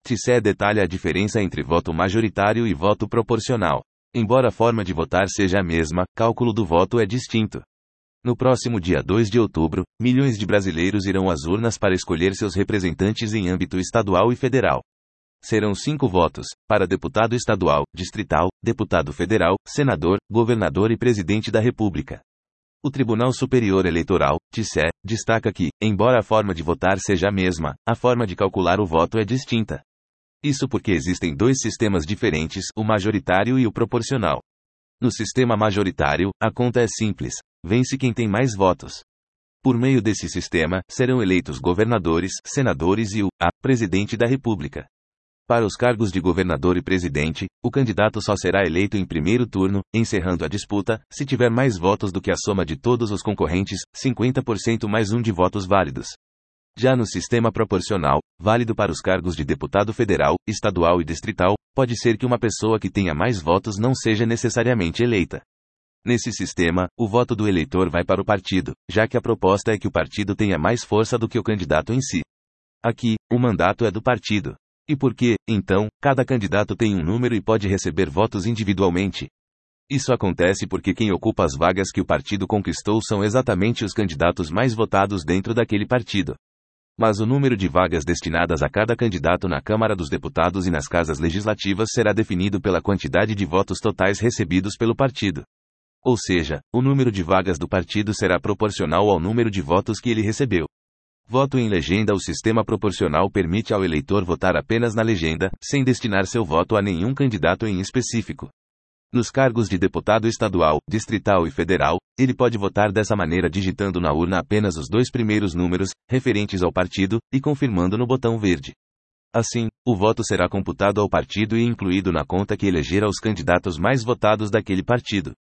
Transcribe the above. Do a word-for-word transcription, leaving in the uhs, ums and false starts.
T C E detalha a diferença entre voto majoritário e voto proporcional. Embora a forma de votar seja a mesma, cálculo do voto é distinto. No próximo dia dois de outubro, milhões de brasileiros irão às urnas para escolher seus representantes em âmbito estadual e federal. Serão cinco votos, para deputado estadual, distrital, deputado federal, senador, governador e presidente da República. O Tribunal Superior Eleitoral, T C E, destaca que, embora a forma de votar seja a mesma, a forma de calcular o voto é distinta. Isso porque existem dois sistemas diferentes, o majoritário e o proporcional. No sistema majoritário, a conta é simples: vence quem tem mais votos. Por meio desse sistema, serão eleitos governadores, senadores e o a presidente da República. Para os cargos de governador e presidente, o candidato só será eleito em primeiro turno, encerrando a disputa, se tiver mais votos do que a soma de todos os concorrentes, cinquenta por cento mais um de votos válidos. Já no sistema proporcional, válido para os cargos de deputado federal, estadual e distrital, pode ser que uma pessoa que tenha mais votos não seja necessariamente eleita. Nesse sistema, o voto do eleitor vai para o partido, já que a proposta é que o partido tenha mais força do que o candidato em si. Aqui, o mandato é do partido. E por que, então, cada candidato tem um número e pode receber votos individualmente? Isso acontece porque quem ocupa as vagas que o partido conquistou são exatamente os candidatos mais votados dentro daquele partido. Mas o número de vagas destinadas a cada candidato na Câmara dos Deputados e nas casas legislativas será definido pela quantidade de votos totais recebidos pelo partido. Ou seja, o número de vagas do partido será proporcional ao número de votos que ele recebeu. Voto em legenda. O sistema proporcional permite ao eleitor votar apenas na legenda, sem destinar seu voto a nenhum candidato em específico. Nos cargos de deputado estadual, distrital e federal, ele pode votar dessa maneira digitando na urna apenas os dois primeiros números, referentes ao partido, e confirmando no botão verde. Assim, o voto será computado ao partido e incluído na conta que eleger aos candidatos mais votados daquele partido.